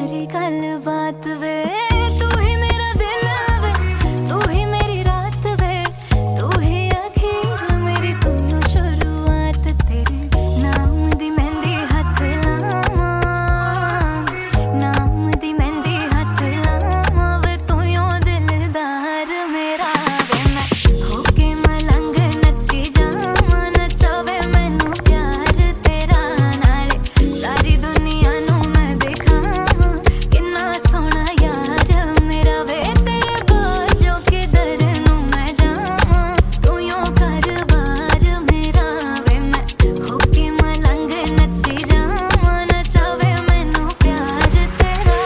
मेरी गल बात वे, तू ही मेरा दिल वे, तू ही मेरी रात वे, तू ही आखिर मेरी तू शुरुआत। तेरे नाम दी मेहंदी हथ लावां, नाम दी मेहंदी हथ लावां वे, तू यो दिलदार मेरा वे। मैं होके मलंग नच्ची जावां, नचावे मैनू प्यार तेरा नाले, सारी दुनिया नू मैं दिखावां किन्ना सोहना यार मेरा वे। तेरे बाजों के दर नू मैं जावां, तू यो कर बार मेरा वे। मैं होके मलंग नच्ची जावां, नचावे मैनू प्यार तेरा।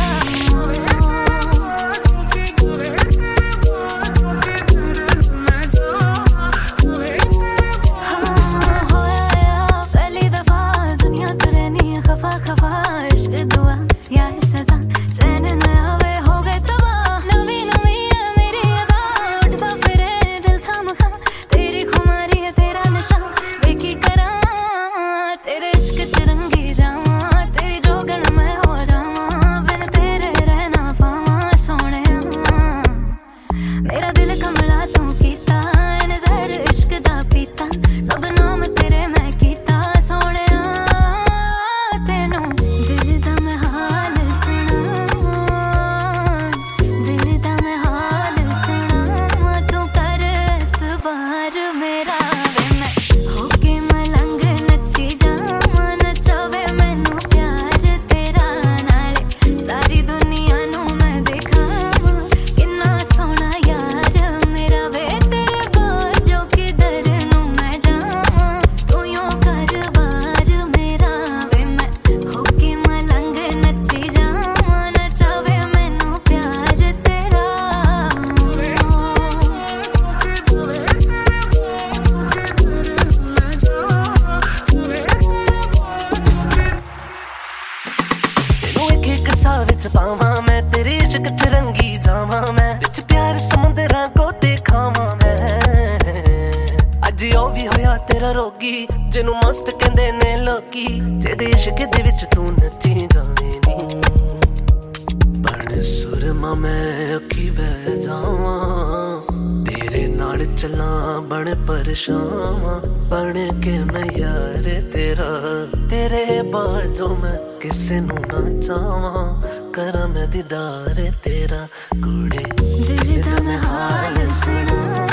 होया पहली दफा दुनिया तो रहनी खफा खफा, इश्क दुआ या सजा चैन न आवे हो गए तबाह। नवी नवी है मेरी अदा, उठता फिरे दिल खामखा, तेरी खुमारी है तेरा नशा बेकी करा। तेरे इश्क च रंगी जावां, तेरी जोगन मैं हो जावां, बिन तेरे रहना पावां सोहणिया। मेरा दिल कमला तू कीता, नजर इश्क दा पीता, सब नाम तेरे मैं कीता सोहणिया। तेनू दिल दा मैं हाल सुणावां, दिल दा मैं हाल सुणावां, तू कर एतबार मेरा वे। मैं होके मलंग नच्ची जावां, नचावे मैनू प्यार तेरा नाले, सारी दुनिया नू मैं दिखावां किन्ना सोहना यार मेरा वे। तेरे बाजों के दर नू मैं जावां, तू यो कर बार मेरा वे। मैं होके मलंग नच्ची जावां, नचावे मैनू प्यार तेरा। तेनू एक एक सा विच पावां मैं, तेरे इश्क च रंगी जावां मैं, विच प्यार समुंदरां गोते खावां मैं। अज ओ भी होया तेरा रोगी, जिनू मस्त कहंदे ने लोकी, जेदे इश्क दे विच तू नच्ची जावे नी। बण सुरमा मैं अखी बह जावां, तेरे नाल चलां बण परछावां, बण के मैं यार तेरा। तेरे बाजों मैं किसे नू ना चावां, करां मैं दीदार तेरा कुड़े दिल दा मैं हाल सुणावां।